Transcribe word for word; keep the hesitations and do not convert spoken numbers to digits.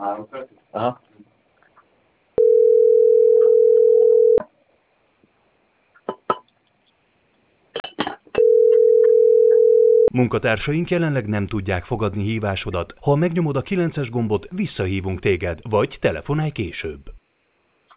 Aha. Munkatársaink jelenleg nem tudják fogadni hívásodat. Ha megnyomod a kilences gombot, visszahívunk téged, vagy telefonálj később.